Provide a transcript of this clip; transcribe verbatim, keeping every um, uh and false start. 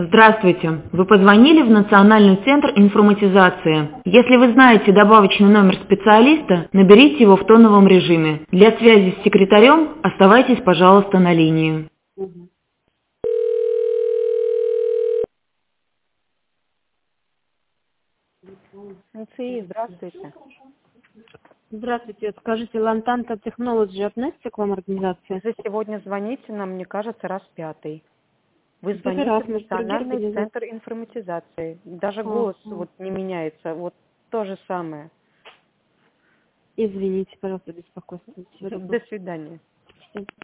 Здравствуйте. Вы позвонили в Национальный центр информатизации. Если вы знаете добавочный номер специалиста, наберите его в тоновом режиме. Для связи с секретарем оставайтесь, пожалуйста, на линии. Мгм. эн цэ и, здравствуйте. Здравствуйте. Скажите, Лантанта Technology относится к вам организация? Вы сегодня звоните нам, мне кажется, раз пятый. Вы Первый звоните раз, в может, другие Национальный организации? центр информатизации. Даже А, голос а. вот не меняется, вот то же самое. Извините, пожалуйста, беспокойство. Всего доброго. До свидания.